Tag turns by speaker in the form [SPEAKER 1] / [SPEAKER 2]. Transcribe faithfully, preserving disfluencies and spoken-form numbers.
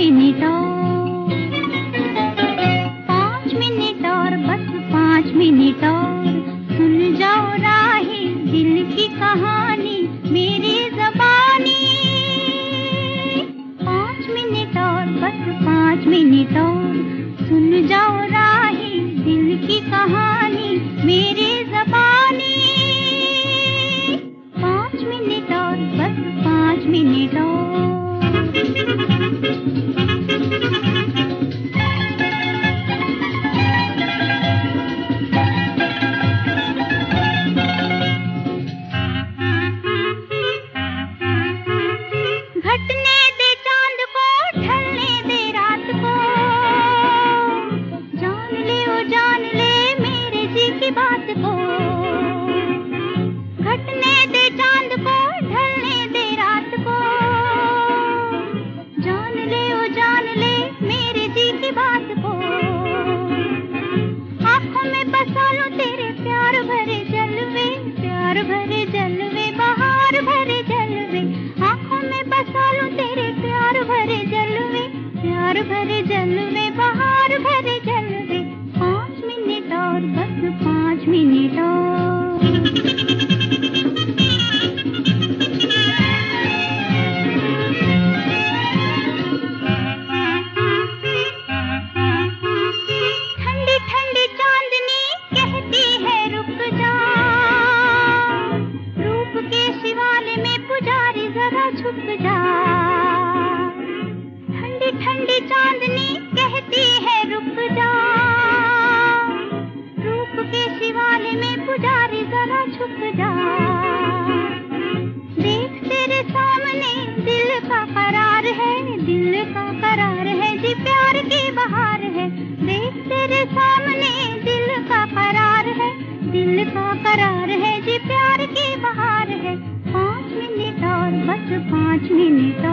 [SPEAKER 1] Minute और, पाँच minute और, बस पाँच मिनट और, सुन जाओ राही दिल की कहानी मेरी ज़बानी। पाँच मिनट और, बस पाँच मिनट और, सुन जाओ राही दिल की कहानी मेरी ज़बानी। पाँच मिनट और, बस पाँच मिनट और। घटने दे चांद को, ढलने दे रात को, जान ले ओ जान ले मेरे जी की बात को। घटने दे चांद को, ढलने दे रात को, जान ले ओ जान ले मेरे जी की बात को। आँखों में बसा लो तेरे प्यार भरे जलवे, प्यार भरे जलवे, बहार भरे जलवे। आँखों में बसा लो तेरे प्यार भरे जलवे, प्यार भरे जलवे, बहार भरे जलवे। पाँच मिनट और, बस पाँच मिनट और। ठंडी ठंडी चांदनी कहती है रुक जा, रूप के शिवाले में पुजारी जरा झुक जा। ठंडी ठंडी चांदनी कहती है रुक जा, रूप के शिवाले में पुजारी जरा झुक जा। देख तेरे सामने दिल का करार है, दिल का करार है जी, प्यार की बहार है। देख तेरे सामने दिल का करार है, दिल का करार है जी, प्यार की बहार है। पाँच मिनट और, बस पाँच मिनट